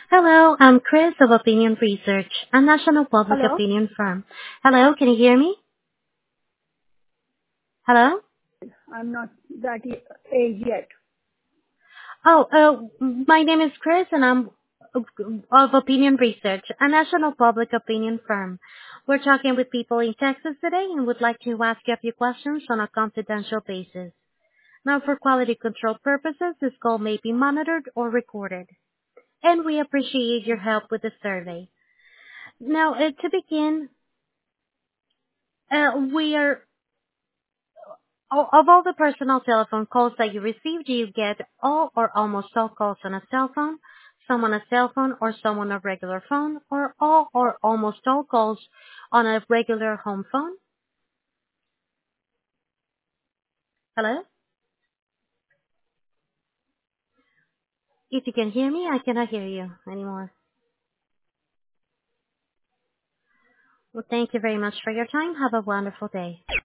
Hello, I'm Chris of Opinion Research, a national public Hello? opinion firm. Hello, can you hear me? Hello? I'm not that age yet. My name is Chris and I'm of Opinion Research, a national public opinion firm. We're talking with people in Texas today and would like to ask you a few questions on a confidential basis. Now, for quality control purposes, this call may be monitored or recorded. And we appreciate your help with the survey. Now, to begin, we are of all the personal telephone calls that you receive, do you get all or almost all calls on a cell phone, some on a cell phone or some on a regular phone, or all or almost all calls on a regular home phone? Hello? If you can hear me, I cannot hear you anymore. Well, thank you very much for your time. Have a wonderful day.